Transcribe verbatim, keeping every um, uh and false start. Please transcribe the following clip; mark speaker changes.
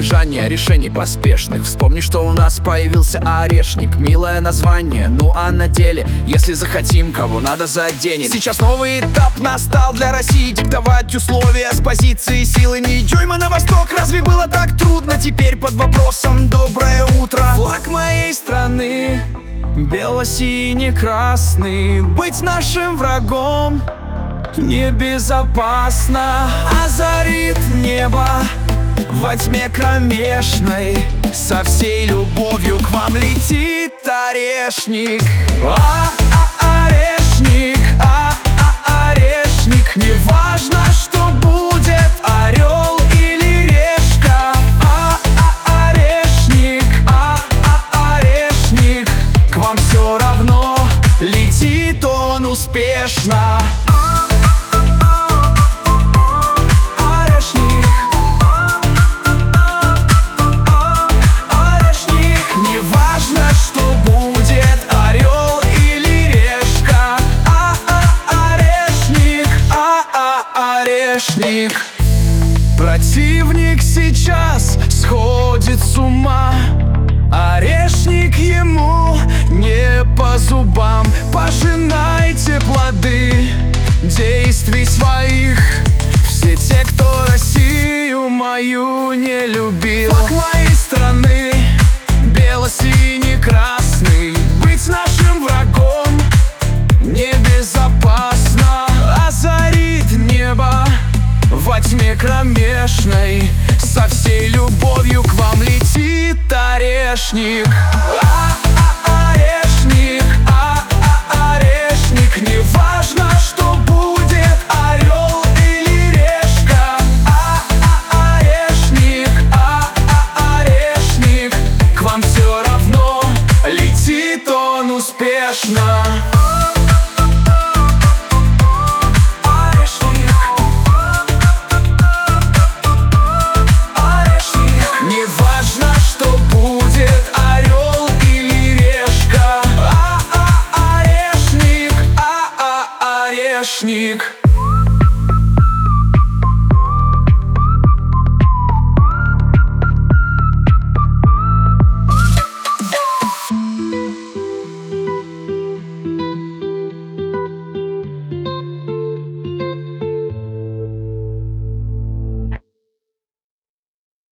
Speaker 1: избежания решений поспешных. Вспомни, что у нас появился орешник. Милое название, ну а на деле, если захотим, кого надо заденем. Сейчас новый этап настал для России. Диктовать условия с позиции силы. Не дюйма на восток, разве было так трудно? Теперь под вопросом доброе утро. Флаг моей страны бело-синий-красный. Быть нашим врагом небезопасно. Озарит небо во тьме кромешной. Со всей любовью к вам летит орешник. А-а-орешник, а-а-орешник. Неважно, что будет, орел или решка. А-а-орешник, а-а-орешник. К вам все равно, летит он успешно. Противник сейчас сходит с ума. Орешник ему не по зубам. Пожинайте плоды действий своих. Все те, кто Россию мою не любил. Флаг моей страны бело-синий-красный. Быть нашим врагом небезопасно. Озарит небо во тьме кромешной. Со всей любовью к вам летит орешник.